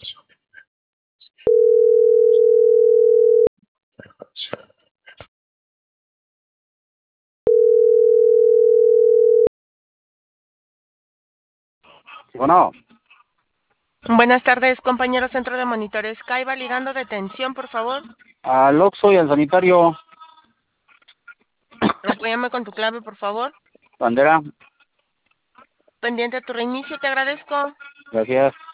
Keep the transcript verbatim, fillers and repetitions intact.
Bueno, Buenas tardes, compañero centro de monitores. Sky validando detención, por favor. al Oxxo y al sanitario. Apóyame con tu clave, por favor. Bandera, Pendiente a tu reinicio, te agradezco. gracias.